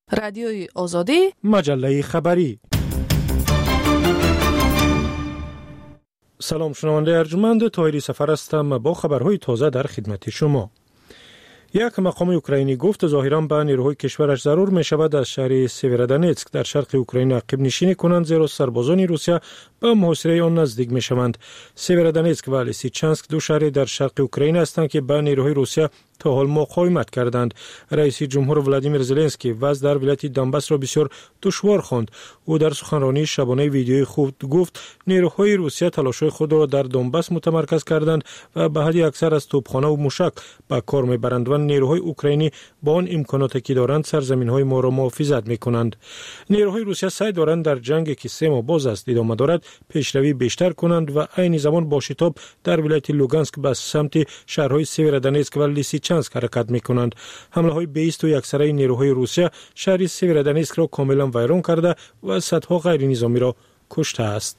رادیوی آزادی، مجله خبری. سلام شنونده ارجمند، طاهری سفر هستم با خبرهای تازه در خدمت شما. یک مقام اوکراینی گفت ظاهراً به نیروهای کشورش ضرور می شود از شهر سیورودونتسک در شرق اوکراین عقب نشینی کنند، زیرا سربازان روسیه به محاصره آن نزدیک می شوند. سیورودونتسک و لیسیچانسک دو شهر در شرق اوکراین هستند که به نیروهای روسیه تا حال مقاومت کردند. رئیس جمهور ولادیمیر زلنسکی وضع در ولایت دونباس را بسیار دشوار خواند. او در سخنرانی شبانه ویدیویی خود گفت نیروهای روسیه تلاش‌های خود را در دونباس متمرکز کردند و به حد اکثر از توپخانه و موشک به کار می‌برند و نیروهای اوکراینی با آن امکاناتی که دارند سرزمین‌های ما را محافظت می‌کنند. نیروهای روسیه سعی دارند در جنگی که 3 ماه باز است ادامه دارد پیشروی بیشتر کنند و عین زمان با شتاب در ولایت لوگانسک به سمت شهرهای سیورودونتسک و لیسیچانسک حرکت می‌کنند. حمله‌های بیست و یکسره نیروهای روسیه شهر سیورودونتسک را کاملا ویران کرده و صدها غیر نظامی را کشته است.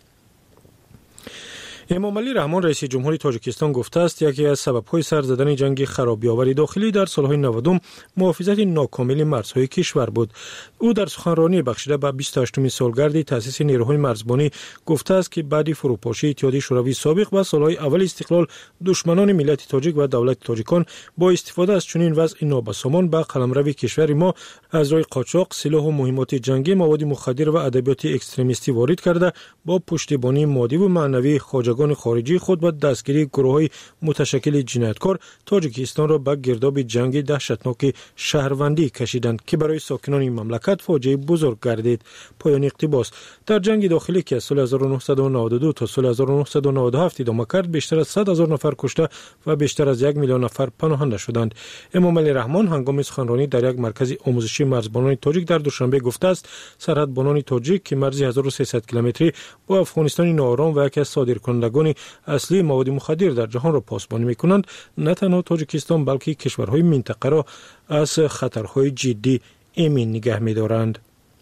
امام علی رحمان رئیس جمهوری تاجیکستان گفته است یکی از سبب‌های سر زدن جنگ خرابی‌آور داخلی در سال‌های 90 محافظت ناکامل مرزهای کشور بود. او در سخنرانی بخشیده به 28مین سالگرد تأسیس نیروهای مرزبانی گفته است که بعد فروپاشی اتحادیه شوروی سابق و سال‌های اول استقلال دشمنان ملت تاجیک و دولت تاجیکان با استفاده از چنین وضع نابسامان به قلمرو کشور ما از راه قاچاق سلاح و مهمات جنگی، مواد مخدر و ادبیات اکستریمیستی وارد کرده با پشتیبانی مادی و معنوی خواجگان خارجی خود و دستگیری گروه‌های متشکل جنایتکار تاجیکستان را به گرداب جنگ دهشتناک شهروندی کشیدند که برای ساکنان این مملکت فاجعه بزرگ گردید. پایان اقتباس. در جنگ داخلی که از سال 1992 تا سال 1997 ادامه کرد بیشتر از 100,000 نفر کشته و بیشتر از 1 میلیون نفر پناهنده شدند. امام علی رحمان هنگام سخنرانی در یک مرکز آموزشی مرزبانان تاجیک در دوشنبه گفته است سرحدبانان تاجیک که مرزی 1300 کیلومتری با افغانستان ناآرام و یکی از صادرکنندگان اصلی مواد مخدر در جهان را پاسبانی می‌کنند، نه تنها تاجیکستان بلکه کشورهای منطقه را از خطرهای جدی امن نگه می‌دارند.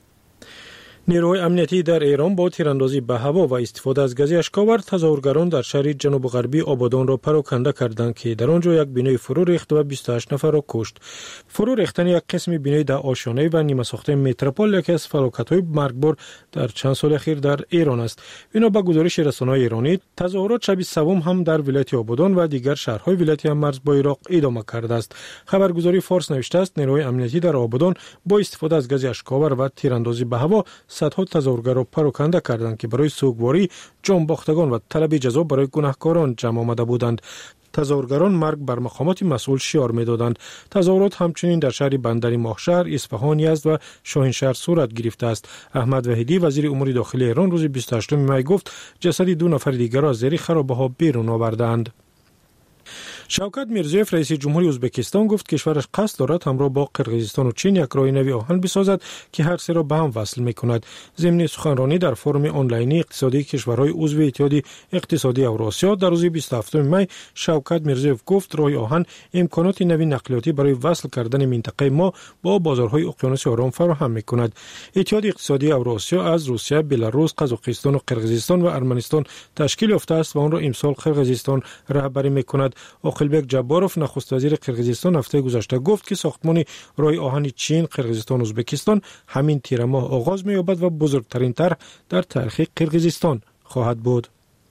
نیروهای امنیتی در ایران با تیراندازی به هوا و استفاده از گاز اشک‌آور تظاهرگران در شهر جنوب غربی آبادان را پراکنده کردند که در آنجا یک بینای فرو ریخت و 28 نفر را کشت. فرو ریختن یک قسم بینای در آشیانه و نیمه ساخته متروپول یکی از فلاکت‌های مرگبار در چند سال اخیر در ایران است. بنا به گزارش رسانه‌های ایرانی تظاهرات شب سوم هم در ولایت آبادان و دیگر شهرهای ولایت مرز با عراق ادامه کرده است. خبرگزاری فارس نوشته است نیروهای امنیتی در آبادان با استفاده از گاز اشک‌آور و تیراندازی به هوا صدها تظاهرگر را پراکنده کردند که برای سوگواری جانباختگان و طلب جزا برای گناهکاران جمع آمده بودند. تظاهرگران مرگ بر مقامات مسئول شعار می‌دادند. تظاهرات همچنین در شهر بندر ماهشهر، اصفهان، یزد و شاهینشهر صورت گرفته است. احمد وحیدی وزیر امور داخلی ایران روز 28 می گفت جسد 2 نفر دیگر را از زیر خرابه‌ها بیرون آوردند. شوکت میرزیوف رئیس جمهوری ازبکستان گفت کشورش قصد دارد همراه با قرقیزستان و چین یک راه نوی آهن بسازد که هر سه را به هم وصل می‌کند. ضمن سخنرانی در فورم آنلاینی اقتصادی کشورهای عضو اتحادیه اقتصادی اوراسیا در روز 27 می شوکت میرزیوف گفت راه آهن امکانات نوی نقلیاتی برای وصل کردن منطقه ما با بازارهای اقیانوس آرام فراهم می‌کند. اتحادیه اقتصادی اوراسیا از روسیه، بلاروس، قزاقستان و قرقیزستان و ارمنستان تشکیل یافته است و آن را امسال قرقیزستان رهبری می‌کند. آقلبک جباروف نخست وزیر قرقیزستان هفته گذشته گفت که ساختمان راه آهن چین، قرقیزستان و ازبکستان همین تیر ماه آغاز می‌یابد و بزرگترین طرح در تاریخ قرقیزستان خواهد بود.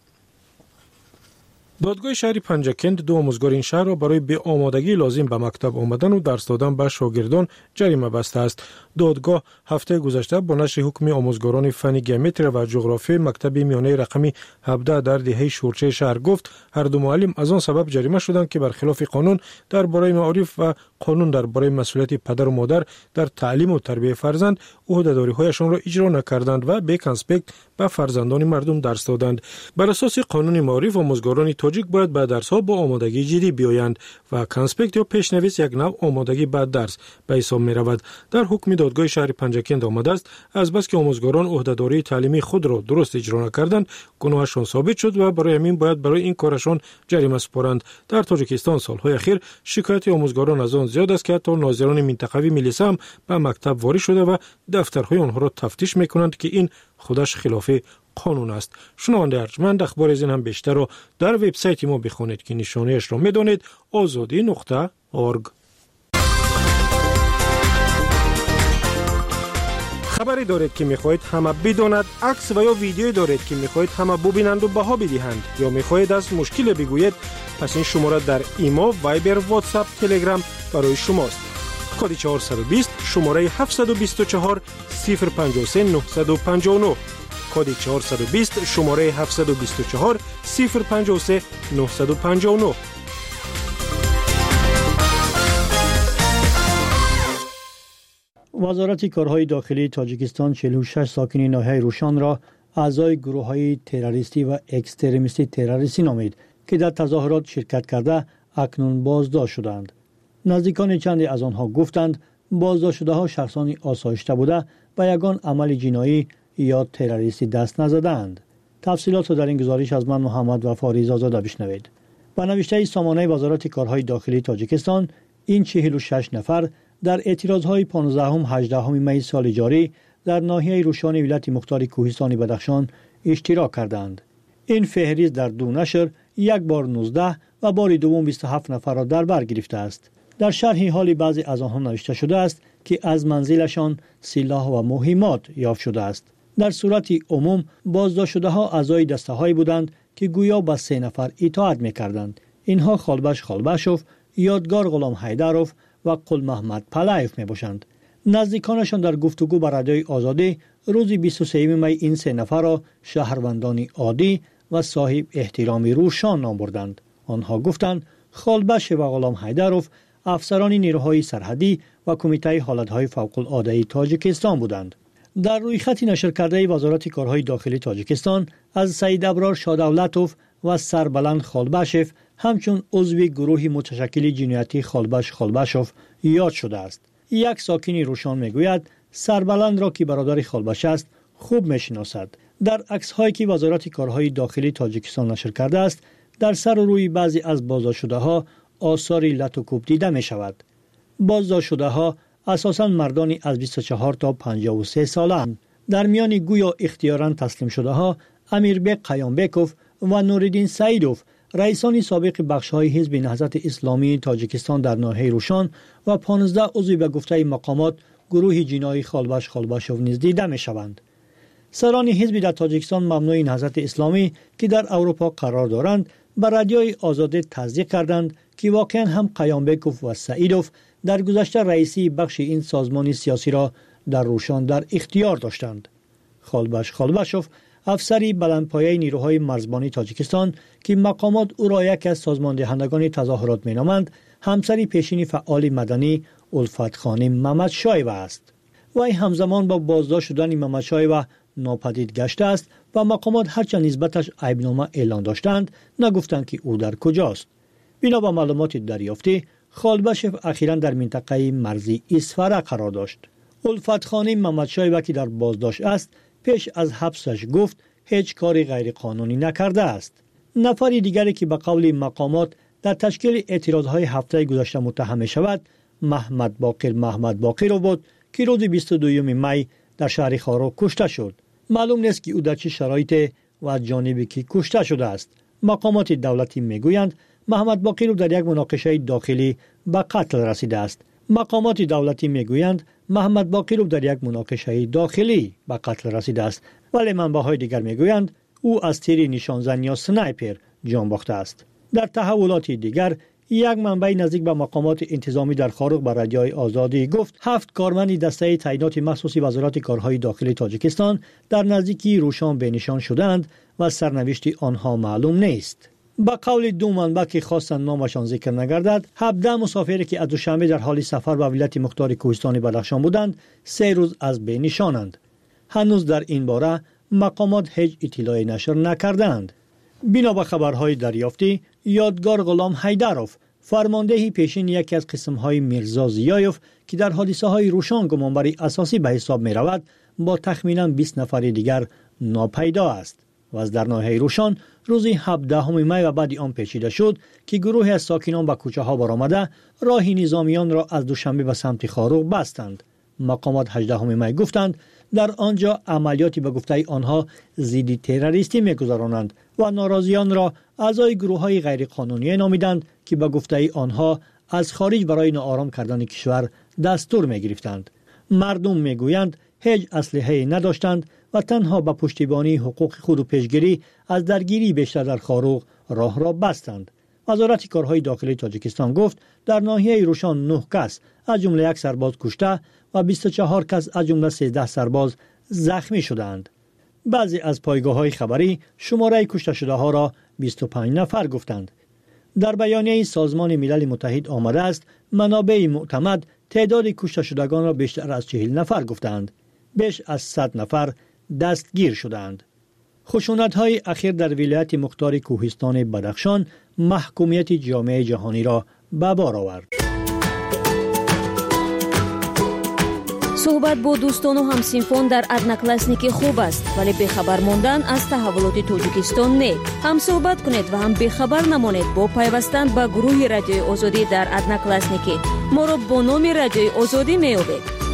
دادگاه شهر پنجکند 2 آموزگار این شهر را برای به آمادگی لازم به مکتب آمدن و درس دادن به شاگردان جریمه بسته است. دادگاه هفته گذشته با نشر حکم آموزگاران فن گیومتری و جغرافی مکتب میانه رقمی 17 در دهه شورچه شهر گفت هر دو معلم از آن سبب جریمه شدند که برخلاف قانون درباره معارف و قانون درباره مسئولیت پدر و مادر در تعلیم و تربیت فرزند عهده‌داری‌هایشان را اجرا نکردند و به کنسپکت به فرزندان مردم درس دادند. بر اساس قانون معارف آموزگاران تاجیک باید به درس‌ها با آمادگی جدی بیایند و کنسپکت یا پیشنویس یک نوع آمادگی به درس به حساب می‌رود. در حکم دادگاه شهر پنجکند آمده است از بس که آموزگاران عهده‌داری تعلیمی خود را درست اجرا نکردند گناهشان ثابت شد و برای همین باید برای این کارشان جریمه سپارند. در تاجیکستان سالهای اخیر شکایت آموزگاران از آن زیاد است که حتی ناظران منطقوی ملیسا هم به مکتب وارد شده و دفترهای آنها را تفتیش می‌کنند که این خودش خلاف قانون است. شنونده ارجمند اخبار از این هم بیشتر را در وبسایت ما بخوانید که نشانه‌اش را می‌دانید azadi.org. خبری دارید که میخواهید همه بداند، عکس و یا ویدیویی دارید که میخواهید همه ببینند و بها بدهند یا میخواهید از مشکل بگویید، پس این شماره در ایما، وایبر، واتساپ، تلگرام برای شماست. کد 420 شماره 724 053 959. کد 420 شماره 724 053 959. وزارت کارهای داخلی تاجیکستان 46 ساکنین ناحیه روشان را اعضای گروه‌های تروریستی و اکستریمیستی تروریستی نامید که در تظاهرات شرکت کرده اکنون بازداشت شدند. نزدیکان چندی از آنها گفتند بازداشت شده‌ها شخصانی آسایشته بوده و یگان عمل جنایی یا تروریستی دست نزدند. تفصیلات را در این گزارش از من محمد وفا زاده بشنوید. با نوشته سامانه وزارت کارهای داخلی تاجیکستان، این 46 نفر در اعتراضهای 15-18 می سال جاری در ناحیه روشان ولایت مختار کوهستان بدخشان اشتراک کردند. این فهرست در دو نشر یک بار 19 و بار دوم 27 نفر را در بر گرفته است. در شرح حال بعضی از آنها نوشته شده است که از منزلشان سلاح و مهمات یافت شده است. در صورت عموم بازداشت شده‌ها اعضای دسته‌هایی بودند که گویا به 3 نفر اطاعت می‌کردند. اینها خالبش خالبشوف، یادگار غلام حیدروف و قل محمد پلایف میباشند. نزدیکانشان در گفتگو با رادیوی آزادی روز 23 می این 3 نفر را شهروندانی عادی و صاحب احترام روشان نام بردند. آنها گفتند خالبش و غلام حیدروف افسران نیروهای سرحدی و کمیته حالتهای فوق العاده تاجیکستان بودند. در روی خط نشر کرده وزارت کارهای داخلی تاجیکستان از سید ابرار شادولتوف و سربلند خالبشف همچون عضو گروه متشکل جنایتی خالبشوف یاد شده است. یک ساکن روشان میگوید سربلند را که برادر خالبش است خوب میشناسد. در عکس هایی که وزارت کارهای داخلی تاجیکستان نشر کرده است، در سر و روی بعضی از بازداشت شده ها آثار لط و کوب دیده می شود. بازداشت شده ها اساساً مردانی از 24 تا 53 ساله‌اند. در میان گویا اختیاراً تسلیم شده ها امیربک قیامبکوف و نوردین سعیدوف، رئیسان سابق بخش‌های حزب نهضت اسلامی تاجیکستان در ناحیه روشان و 15 عضو به گفته مقامات گروه جنایی خالبشوف نیز دیده می‌شوند. سران حزب در تاجیکستان ممنوع نهضت اسلامی که در اروپا قرار دارند به رادیوی آزادی تصدیق کردند که واقعا هم قیامبکوف و سعیدوف در گذشته رئیسی بخش این سازمان سیاسی را در روشان در اختیار داشتند. خالبشوف افسری بلندپایه نیروهای مرزبانی تاجیکستان که مقامات او را یک از سازماندهندگان تظاهرات مینامند، همسری پیشین فعال مدنی الفت خانم محمدشایو است. وی همزمان با بازداشت شدن محمدشایو ناپدید گشته است و مقامات هرچند نسبتش عیبنامه اعلان داشتند نگفتند که او در کجاست. بنا به معلومات دریافتی، خالبشف اخیراً در منطقه مرزی اسفره قرار داشت. الفت خانم محمدشایو که در بازداشت است پیش از حبسش گفت هیچ کاری غیر قانونی نکرده است. نفر دیگری که به قول مقامات در تشکیل اعتراضهای هفته گذشته متهم می شود محمد باقر بود که روز 22 می در شهر خارو کشته شد. معلوم نیست که او در چه شرایط و از جانبی که کشته شده است. مقامات دولتی میگویند محمد باقر در یک مناقشه داخلی به قتل رسیده است. مقامات دولتی میگویند محمد باقر در یک مناقشه داخلی به قتل رسیده است، ولی منبع‌های دیگر میگویند او از تیر نشانزن یا سنایپر جان باخته است. در تحولات دیگر یک منبع نزدیک به مقامات انتظامی در خارق به رادیوی آزادی گفت 7 کارمند دسته تعیینات مخصوصی وزارت کارهای داخلی تاجیکستان در نزدیکی روشان بنشان شدند و سرنوشت آنها معلوم نیست. با قول دو منبع که خواستند نامشان ذکر نگردد، 17 مسافری که از دوشنبه در حال سفر به ولایت مختار کوهستان بدخشان بودند 3 روز از بین نشانند. هنوز در این باره مقامات هیچ اطلاعی نشر نکردند. بنا به خبرهای دریافتی، یادگار غلام حیدروف فرمانده پیشین یکی از قسم‌های میرزا زیایوف که در حادثه‌های روشان گمانبر اساسی به حساب می‌رود با تخمیناً 20 نفر دیگر ناپیدا است و از در ناحیه روشان روز 17 می و بعد آن پیچیده شد که گروه از ساکنان به کوچه‌ها برآمده راه نظامیان را از دوشنبه به سمت خاروق بستند. مقامات 18 می گفتند در آنجا عملیاتی به گفته آنها ضد تروریستی می‌گذرانند و ناراضیان را اعضای گروه‌های غیرقانونی نامیدند که به گفته آنها از خارج برای ناآرام کردن کشور دستور می‌گرفتند. مردم می‌گویند هیچ اسلحه‌ای نداشتند و تنها با پشتیبانی حقوق خود و پیشگیری از درگیری بیشتر در خاروق راه را بستند. وزارت کارهای داخلی تاجیکستان گفت در ناحیه روشان 9 کس از جمله 1 سرباز کشته و 24 کس از جمله 13 سرباز زخمی شدند. بعضی از پایگاه‌های خبری شماره کشته شده ها را 25 نفر گفتند. در بیانیه سازمان ملل متحد آمده است منابع معتمد تعداد کشته شدگان را بیشتر از 40 نفر گفتند. بیش از 100 نفر دستگیر شدند. خشونت‌های اخیر در ولایت مختار کوهستان بدخشان محکومیت جامعه جهانی را به بار آورد. صحبت با دوستان و همسینفون در ادناکلاسنیک خوب است، ولی بخبر ماندن از تحولات تاجیکستان نه. هم صحبت کنید و هم بخبر نمانید با پیوستن به گروه رادیوی آزادی در ادناکلاسنیک. ما را با نام رادیوی آزادی می‌یابید.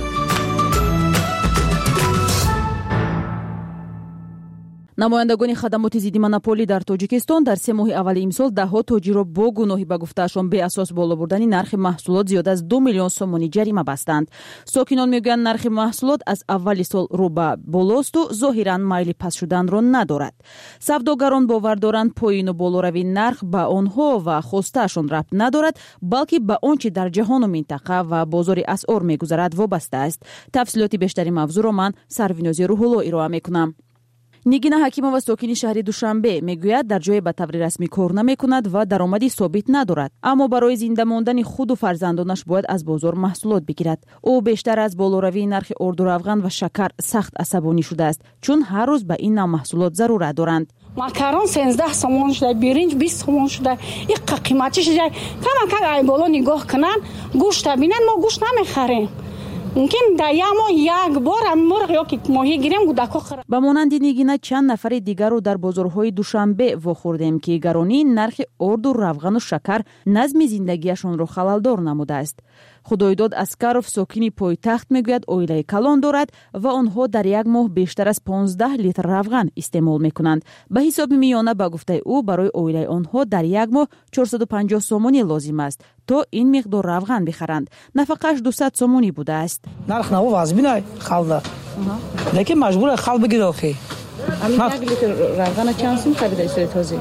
намояндагони хадамоти зидди монополӣ дар тоҷикистон дар 3 моҳи аввали имсол даҳҳо тоҷирро бо гуноҳӣ ба гуфтаашон беасос боло бурдани нархи маҳсулот зиёда аз 2 миллион сомонӣ ҷарима бастанд. сокинон мегӯянд нархи маҳсулот аз аввали сол рӯ ба болосту зоҳиран майли паст шуданро надорад. савдогарон бовар доранд поину болоравии нарх ба онҳо ва хостаашон рабт надорад, балки ба он чи дар ҷаҳону минтақа ва бозори асъор мегузарад вобаста аст. тафсилоти бештари мавзӯъро ман Сарвинози Рӯҳулло ироа мекунам. нигина ҳакимова сокини шаҳри душанбе мегӯяд дар ҷое ба таври расмӣ кор намекунад ва даромади собит надорад, аммо барои зинда мондани худу фарзандонаш бояд аз бозор маҳсулот бигирад. ӯ бештар аз болоравии нархи орду равған ва шакар сахт асабонӣ шудааст, чун ҳар рӯз ба ин нав маҳсулот зарурат доранд. макарон 13 сомон шуда, биринҷ 20 сомон шуда, иққа қимати шуда. камакак ай боло нигоҳ кунанд, гӯшта бинанд, мо гӯшт намехарем. мумкин дар як моҳ як бор мурғ ё ки моҳӣ гирем гудако хӯрад. ба монанди нигина чанд нафари дигарро дар бозорҳои душанбе вохӯрдем ки гаронии нархи орду равғану шакар назми зиндагиашонро халалдор намудааст. худоидод Аскаров сокини пойтахт мегӯяд оилаи калон дорад ва онҳо дар як моҳ бештар аз 15 литр равған истеъмол мекунанд. ба ҳисоби миёна ба гуфтаи ӯ барои оилаи онҳо дар як моҳ 450 сомонӣ лозим аст то ин миқдор равған бихаранд. нафақаш 200 сомонӣ будааст. нарх наво вазбинай халда лекин маҷбур хал бигир охи. Амин 1 литр равғана чанд сум харида истои този?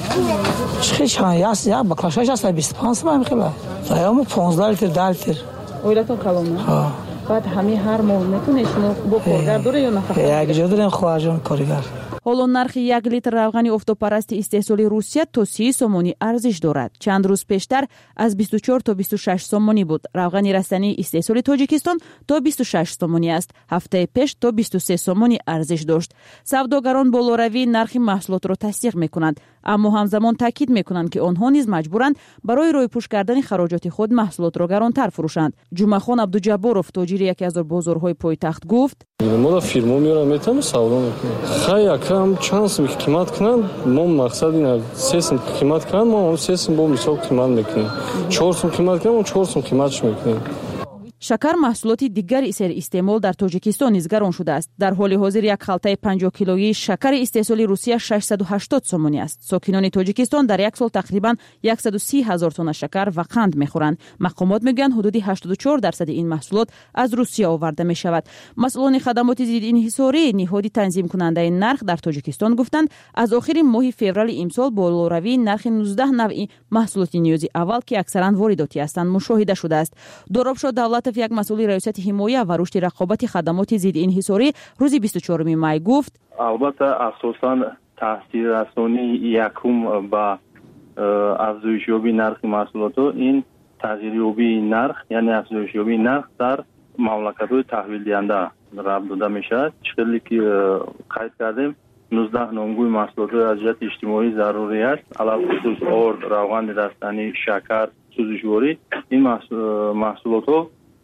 чӣ чанд я баклашаш аст 25 сум мехела. Заёмо 15 литр 10 литр. Оилатон калона? ҳа. Баъд ҳамин ҳар моҳ метунед шумо бо коргар дора ё нафақа? як ҷо дорем хоҳарҷон коргар. ҳоло нархи 1 литр равғани офтобпарасти истеҳсоли Русия то 30 сомонӣ арзиш дорад. чанд рӯз пештар аз 24 то 26 сомонӣ буд. равғани растании истеҳсоли Тоҷикистон то 26 сомонӣ аст. ҳафтаи пеш то 23 сомонӣ арзиш дошт. савдогарон болоравии нархи маҳсулотро тасдиқ мекунанд, аммо ҳамзамон таъкид мекунанд ки онҳо низ маҷбуранд барои ройпӯш кардани хароҷоти худ маҳсулотро гаронтар фурӯшанд. ҷумахон Абдуҷабборов, тоҷири яке аз бозорҳои пойтахт гуфт: мо фирмо меёрам метавонем савдо мекунем. хай кам чанд сум қимат кунанд, мо мақсад ин 3 сум қимат кунанд, мо 3 сум бо мисол қимат мекунем. 4 сум қимат кунанд, мо 4 сум қиматш мекунем. шакар маҳсулоти дигари серистеъмол дар Тоҷикистон низ гарон шудааст. дар ҳоли ҳозир як халтаи 50 килоии шакари истеҳсоли Русия 680 сомонӣ аст. сокинони Тоҷикистон дар як сол тақрибан 130 000 тонна шакар ва қанд мехӯранд. мақомот мегӯянд ҳудуди 84% ин маҳсулот аз Русия оварда мешавад. масъулони хадамоти зиддинҳисорӣ, ниҳоди танзимкунандаи нарх дар Тоҷикистон гуфтанд, аз охири моҳи феврали имсол болоравии нархи 19 навъи маҳсулоти ниёзи аввал ки аксаран воридотӣ ҳастанд мушоҳида шудааст. Доробшод Давлатов, як масъули раёсати ҳимоя ва рушди рақобати хадамоти зиддинҳисорӣ рӯзи 24 май гуфт: албатта асосан таъсиррасонии якум ба афзоишёбии нархи маҳсулотҳо ин тағйирёбии нарх, яъне афзоишёбии нарх дар мамлакатҳои таҳвилдиҳанда рабт дода мешавад. чӣ ки қайд кардем 19 номгӯи маҳсулотҳои аз ҷиҳати иҷтимоӣ зарури аст, алахусус орд, равғани растанӣ, шакар, сӯзишворӣ. ин маҳсулотҳо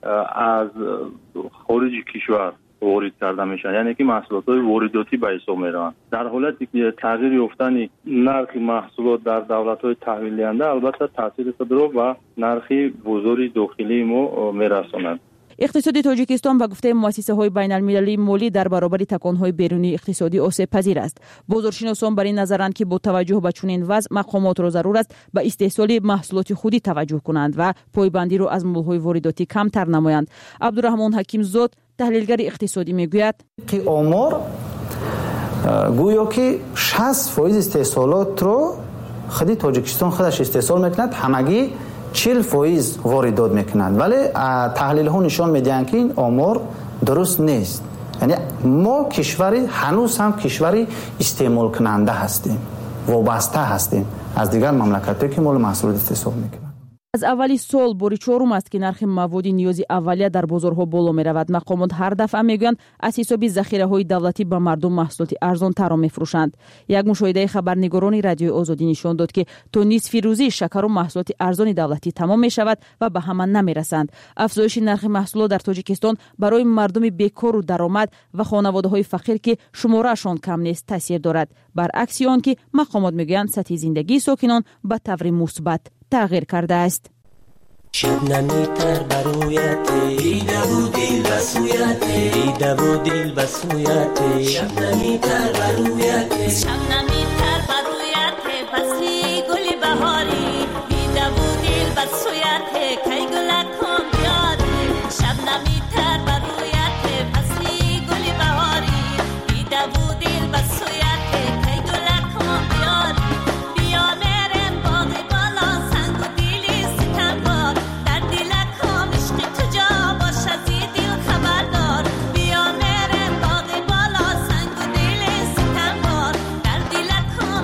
аз хориҷи кишвар ворид карда мешаванд, яъне ки маҳсулотҳои воридотӣ ба ҳисоб мераванд. дар ҳолате ки тағйир ёфтани нархи маҳсулот дар давлатҳои таҳвилдиҳанда албатта таъсири худро ба нархи бозори дохилии мо мерасонад. اقتصاد تاجیکستان به گفته مؤسسه‌های بین‌المللی مالی در برابر تکان‌های بیرونی اقتصادی آسیب پذیر است. بازارشناسان بر این نظرند که با توجه به چنین وضع مقامات را ضرور است به استحصال محصولات خودی توجه کنند و پایبندی را از مول‌های وارداتی کمتر نمایند. عبدالرحمن حکیم زاد تحلیلگر اقتصادی میگوید که آمار گویا که 60% استحصالات رو خودی تاجیکستان خودش استحصال میکند، همگی 40% واردات میکنند، ولی تحلیل ها نشان میدهند که این آمار درست نیست. یعنی ما کشوری هنوز هم کشوری استعمال کننده هستیم، وابسته هستیم از دیگر مملکت‌ها که مال محصولات استحصال میکنند. از اولی سال باری چهارم است که نرخ مواد نیازی اولیه در بازارها بالا می رود. مقامات هر دفعه میگویند از حساب ذخیره های دولتی به مردم محصولات ارزان تر میفروشند. یک مشاهده خبرنگاران رادیو آزادی نشان داد که تا نصف روزی شکر و محصولات ارزان دولتی تمام می شود و به همه نمی رسند. افزایش نرخ محصولات در تاجیکستان برای مردم بیکار و درآمد و خانواده های فقیر که شمارهشان کم نیست تاثیر دارد، برعکس آن که مقامات میگویند سطح زندگی ساکنان به طور مثبت تغییر کرده است. شبنمی تر برویت دیده و دل بسویت دیده و دل بسویت شبنمی تر برویت شبنمی تر برویت فصلی گل بهاری دیده و دل بسویت کی گل کن بیاد شبنمی تر برویت فصلی گل بهاری دیده و دل بسویت کی گل کن بیاد بیا مرم باغ بالا سنگ و دلی ستمبار در دل کام عشق تو جا باش از دل خبردار بیا مرم باغ بالا سنگ و دلی ستمبار در دل کام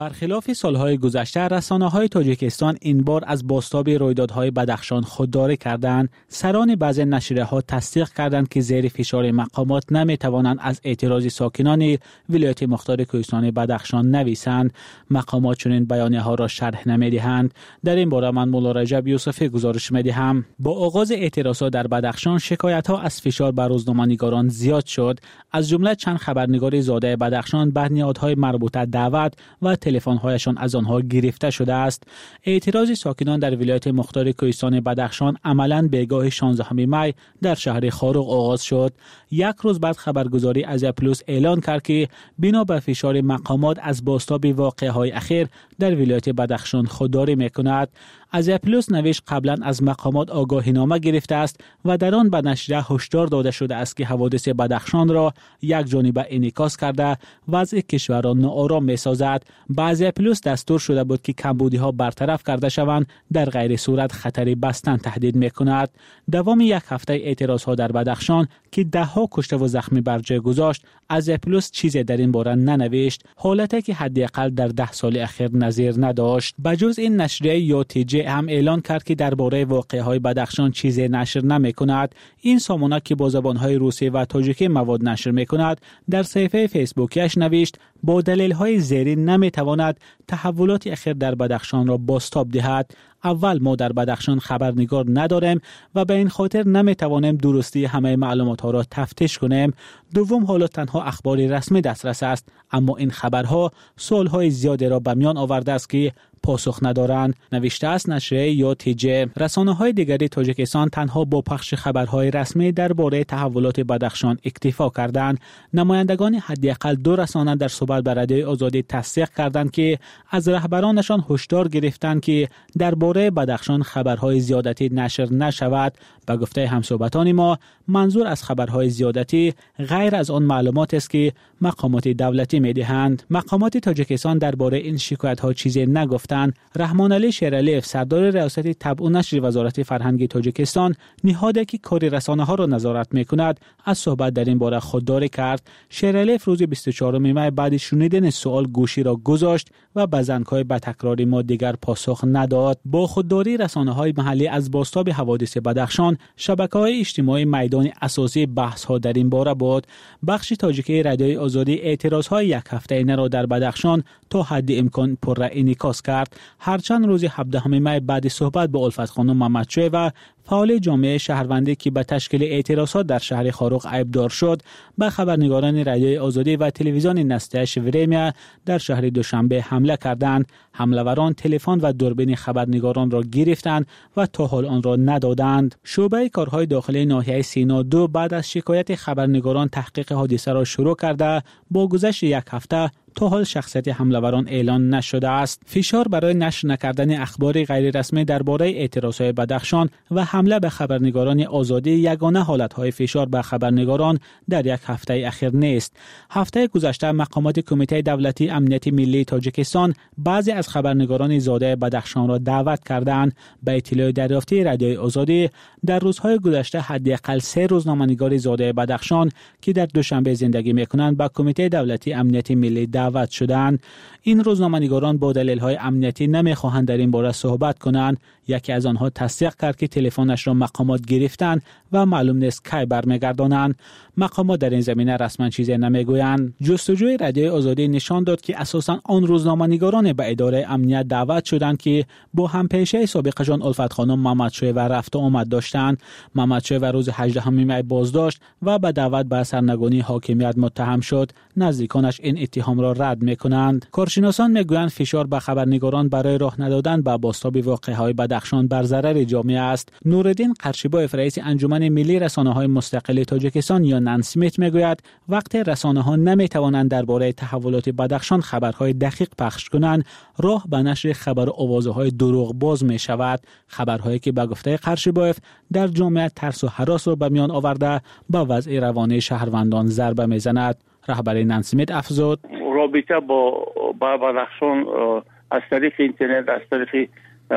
برخلاف سالهای گذشته، رسانه‌های تاجیکستان این بار از بازتاب رویدادهای بدخشان خودداری کردند. سران بعضی نشریه‌ها تصدیق کردند که زیر فشار مقامات نمی‌توانند از اعتراض ساکنان ولایت مختار کوهستان بدخشان نویسند. مقامات چنین بیانیه‌ها را شرح نمی‌دهند. در این باره من مولا رجب یوسفی گزارش می‌دهم. با آغاز اعتراضات در بدخشان، شکایت‌ها از فشار بر روزنامه‌نگاران زیاد شد. از جمله چند خبرنگار زاده بدخشان به نهادهای مربوطه دعوت و تلفن‌هایشان از آنها گرفته شده است. اعتراض ساکنان در ولایت مختار کوهستان بدخشان عملاً بگاه 16 می در شهر خاروق آغاز شد. یک روز بعد خبرگزاری ازیا پلوس اعلان کرد که بنا به فشار مقامات از بازتاب واقعه‌های اخیر در ولایت بدخشان خودداری می‌کند. ازیا پلوس نوشت قبلا از مقامات آگاهینامه گرفته است و در آن به نشریه هشدار داده شده است که حوادث بدخشان را یک جانبه انعکاس کرده وضع کشور را ناآرام می‌سازد. به ازیا پلوس دستور شده بود که کمبودی‌ها برطرف کرده شوند، در غیر صورت خطر بستن تهدید می‌کند. دوام یک هفته اعتراض‌ها در بدخشان که ده‌ها کشته و زخمی بر جای گذاشت، ازیا پلوس چیزی در این باره ننوشت، حالتی که حداقل در 10 سال اخیر نظیر نداشت. بجز این، نشریه یوتیجی هم اعلان کرد که درباره واقعه‌های بدخشان چیزی نشر نمی‌کند. این سامانه که با زبان‌های روسی و تاجیکی مواد نشر می‌کند، در صفحه فیسبوکیش نوشت با دلایل‌های زیرین نمی‌تواند تحولات اخیر در بدخشان را بازتاب دهد. اول، ما در بدخشان خبرنگار نداریم و به این خاطر نمی‌توانیم درستی همه معلومات‌ها را تفتیش کنیم. دوم، حالا تنها اخبار رسمی دسترس است، اما این خبرها سال‌های زیادی را به میان آورده است که پاسخ ندارند. نوشته است نشریه یوتیجی. رسانه‌های دیگری تاجیکستان تنها با پخش خبرهای رسمی درباره تحولات بدخشان اکتفا کردند. نمایندگان حداقل 2 رسانه در صحبت با رادیوی آزادی تصدیق کردند که از رهبرانشان هشدار گرفتند که درباره بدخشان خبرهای زیادتی نشر نشود. به گفته همصحبتان ما، منظور از خبرهای زیادتی غیر از آن معلومات است که مقامات دولتی می‌دهند. مقامات تاجیکستان درباره این شکایت‌ها چیزی نگفتند. رحمان علی شیرالیف، سردار ریاست طبع و نشر وزارت فرهنگ تاجیکستان، نهادی که کار رسانه‌ها را نظارت می‌کند، از صحبت در این باره خودداری کرد. شیرالیف روز 24 می بعد شنیدن سوال گوشی را گذاشت و به زنگ‌های به تکراری ما دیگر پاسخ نداد. با خودداری رسانه‌های محلی از بازتاب حوادث بدخشان، شبکه‌های اجتماعی میدان اساسی بحث‌ها در این باره بود. بخش تاجیکی رادیوی آزادی اعتراض‌های یک هفته‌ای را در بدخشان تا حد امکان پر انعکاس کرد. هرچند روز 17 می بعد صحبت با الفت خانم محمدشوی و فعال جامعه شهروندی که به تشکیل اعتراضات در شهر خاروق عیبدار شد، به خبرنگاران رادیوی آزادی و تلویزیون نستش وریمیا در شهر دوشنبه حمله کردند. حمله‌وران تلفن و دوربین خبرنگاران را گرفتند و تا حال آن را ندادند. شعبه کارهای داخلی ناحیه سینا 2 بعد از شکایت خبرنگاران تحقیق حادثه را شروع کرده، با گذشت یک هفته تا حال شخصیت حمله‌وران اعلان نشده است. فشار برای نشر نکردن اخبار غیر رسمی درباره اعتراضات بدخشان و حمله به خبرنگاران آزادی یگانه حالت‌های فشار به خبرنگاران در یک هفته اخیر نیست. هفته گذشته مقامات کمیته دولتی امنیت ملی تاجیکستان بعضی از خبرنگاران زاده بدخشان را دعوت کردند. به اطلاع دریافتی رادیوی آزادی، در روزهای گذشته حداقل 3 روزنامه‌نگار زاده بدخشان که در دوشنبه زندگی می‌کنند به کمیته دولتی امنیت ملی دعوت شدند. این روزنامه‌نگاران با دلایل‌های امنیتی نمی‌خواهند در این باره صحبت کنند. یکی از آنها تصدیق کرد که تلفنش را مقامات گرفتند و معلوم نیست کی برمیگردانند. مقامات در این زمینه رسما چیزی نمیگویند. جستجوی رادیوی آزادی نشان داد که اساساً آن روزنامه‌نگاران به اداره امنیت دعوت شدند که با همپیشه سابقشان الفت خانم محمدشوی و رفت و آمد داشتند. محمدشوی و روز 18 می بازداشت و به دعوت به سرنگونی حاکمیت متهم شد. نزدیکانش این اتهام را رد می‌کنند. کارشناسان میگویند فشار به خبرنگاران برای راه ندادن به بازتاب واقعه‌های بدخشان بر ضرر جامعه است. نوردین قرشیبایف، رئیس انجمن ملی رسانه‌های مستقل تاجیکستان یا نانسمیت میگوید وقتی رسانه‌ها نمی‌توانند درباره تحولات بدخشان خبرهای دقیق پخش کنند، راه به نشر خبر آوازه‌های دروغ باز می‌شود. خبرهایی که به گفته قرشیبایف در جامعه ترس و هراس را به میان آورده به وضع روانی شهروندان ضربه می‌زند. رهبر نانسمیت افزود رابطه با بدخشان از طریق اینترنت، از طریق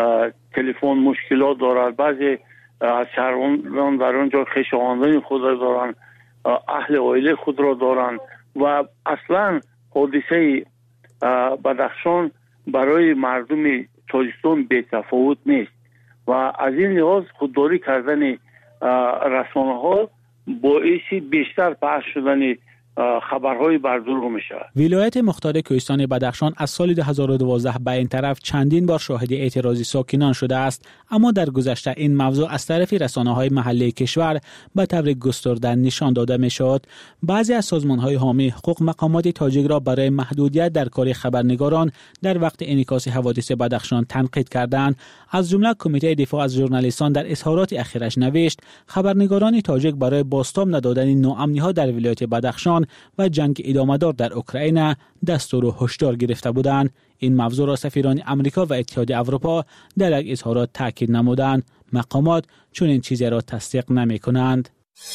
تلفن مشکلات دارد. بعضی از شهروندان در اونجا خویشاوندان خود را دارند، اهل عائله خود را دارند و اصلا حادثه بدخشان برای مردم تاجیکستان بی‌تفاوت نیست و از این لحاظ خودداری کردن رسانه‌ها باعث بیشتر پخش شدن خبرهای بر دروغ میشه. ولایت مختار کوهستان بدخشان از سال 2012 به این طرف چندین بار شاهد اعتراضی ساکنان شده است، اما در گذشته این موضوع از طرف رسانه‌های محلی کشور به طور گسترده نشان داده میشد. بعضی از سازمان‌های حامی حقوق مقامات تاجیک را برای محدودیت در کار خبرنگاران در وقت انعکاس حوادث بدخشان تنقید کردند. از جمله کمیته دفاع از ژورنالیستان در اظهارات اخیرش نوشت خبرنگاران تاجیک برای بازتاب ندادن ناامنی‌ها در ولایت بدخشان و جنگ ادامه‌دار در اوکراین دستور و هشدار گرفته بودند. این موضوع را سفیران امریکا و اتحاد اروپا در یک اظهارات تاکید نمودند. مقامات چنین چیزی را تصدیق نمی‌کنند.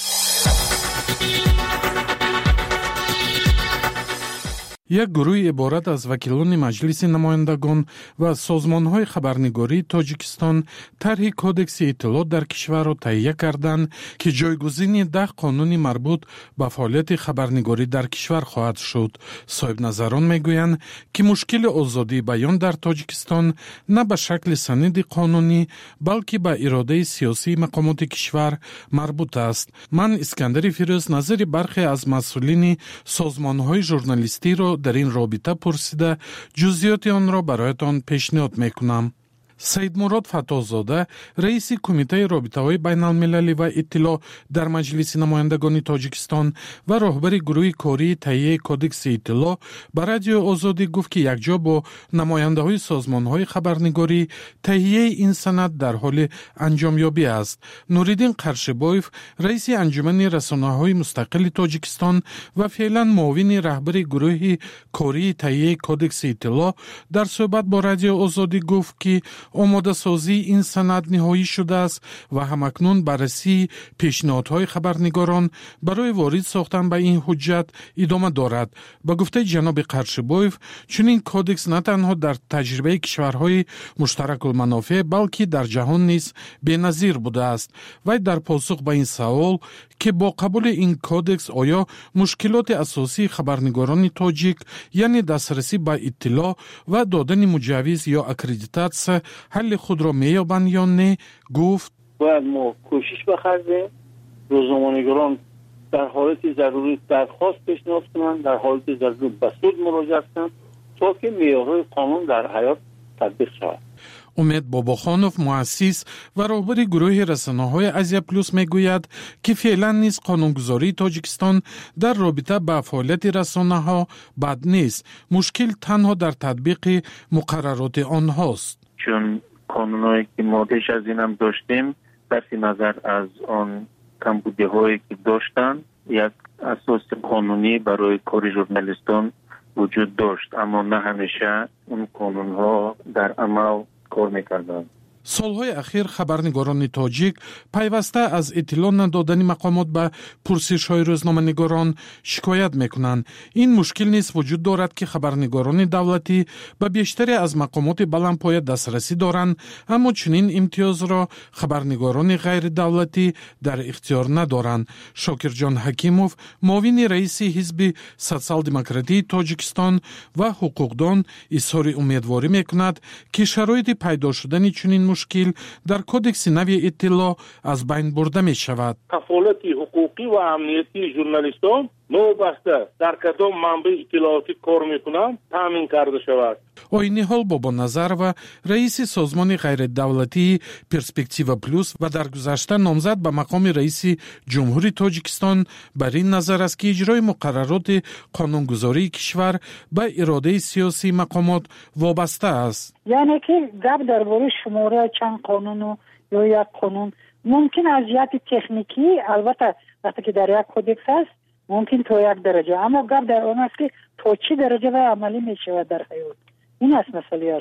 یک گروه عبارت از وکیلان مجلس نمایندگان و سازمان‌های خبرنگاری تاجیکستان طرح کدکس اطلاعات در کشور را تهیه کردند که جایگزین 10 قانون مربوط به فعالیت خبرنگاری در کشور خواهد شد. صاحب نظران میگویند که مشکل آزادی بیان در تاجیکستان نه به شکل سند قانونی بلکه به اراده سیاسی مقامات کشور مربوط است. من اسکندر فیروز نظر برخی از مسئولین سازمان‌های ژورنالیستی را در این رابطه پرسیده جزئیات آن را برایتان پیشنهاد میکنم. سید مراد فتازاده رئیس کمیته رابطه‌های بین‌المللی و اطلاع در مجلس نمایندگان تاجیکستان و راهبر گروه کاری تهیه کدکس اطلاع به رادیو آزادی گفت که یکجا با نماینده‌های سازمان‌های خبرنگاری تهیه این سند در حال انجامیابی است. نوریدین قرشبایف رئیس انجمن رسانه‌های مستقل تاجیکستان و فعلا معاون رهبر گروه کاری تهیه کدکس اطلاع در صحبت با رادیو آزادی گفت که آماده سازی این سند نهایی شده است و همکنون بررسی پیشنهادهای خبرنگاران برای وارد ساختن به این حجت ادامه دارد. به گفته جناب قرشبایف چنین کدکس نه تنها در تجربه کشورهای مشترک المنافع بلکه در جهان نیز بی‌نظیر بوده است. و در پاسخ به این سوال که با قبول این کدکس آیا مشکلات اساسی خبرنگاران تاجیک یعنی دسترسی به اطلاع و دادن مجوز یا اکریدیتاسیون حل خود را میابند یا نه، گفت باید ما کوشش بخریم روزنامه‌نگاران در حالت ضروری درخواست پیشنهاد کنند، در حالت ضروری به سود مراجعه کنند تا که معیارهای قانون در حیات تطبیق شود. امید باباخانوف مؤسس و راهبر گروه رسانه‌های آسیا پلوس میگوید که فعلا نیز قانونگذاری تاجیکستان در رابطه با فعالیت رسانه‌ها بد نیست. مشکل تنها در تطبیق مقررات آنهاست. چون قانونایی که ما پیش از این هم داشتیم صرف نظر از آن کمبودی‌هایی که داشتن یک اساس قانونی برای کار ژورنالیستان وجود داشت، اما نه همیشه اون قانون‌ها در عمل کار می‌کردند. سالهای اخیر خبرنگاران تاجیک پیوسته از اطلاع ندادن مقامات به پرسش‌های روزنامه‌نگاران شکایت می‌کنند. این مشکل نیز وجود دارد که خبرنگاران دولتی به بیشتری از مقامات بلندپایه دسترسی دارند، اما چنین امتیاز را خبرنگاران غیر دولتی در اختیار ندارند. شاکرجان حکیموف معاون رئیس حزب سوسیال دموکراتی تاجیکستان و حقوقدان اظهار امیدواری می‌کند که شرایط پیدا شدن چنین مشکل در کدکس نوی اطلاع از بین برده می شود. کفالت حقوقی و امنیتی ژورنالیستان نوبسته در کدام منبع اطلاعاتی کار میکنند تامین کرده شود. آینی حال بابا نظر و رئیس سازمان غیر دولتی پرسپکتیو پلوس و در گذشته نامزد به مقام رئیس جمهوری تاجیکستان بر این نظر است که اجرای مقررات قانونگذاری کشور به اراده سیاسی مقامات وابسته است. یعنی که گپ درباره شماره چند قانون یا یک قانون ممکن از جهت تکنیکی البته وقتی که در یک کدکس است ممکن تا یک درجه، اما گپ در آن است که تا چه درجه و عملی می شود در حیات. این است مسئله اساسی.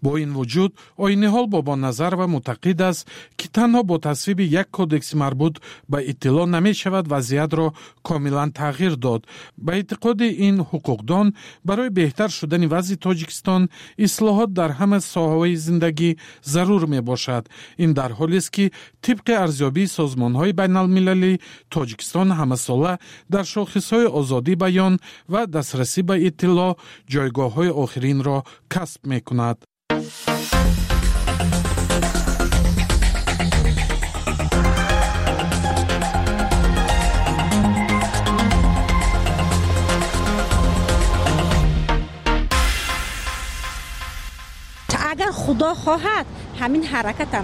با این وجود آیین حال با نظر و معتقد است که تنها با تصویب یک کودکس مربوط به اطلاع نمی شود وضعیت را کاملا تغییر داد. به اعتقاد این حقوقدان برای بهتر شدن وضع تاجیکستان اصلاحات در همه ساحه‌های زندگی ضرور می باشد. این در حالی است که طبق ارزیابی سازمان‌های بین‌المللی تاجیکستان همه‌ساله در شاخص‌های آزادی بیان و دسترسی به اطلاع جایگاه‌های آخرین را کسب می‌کند. اگر خدا خواهد همین حرکت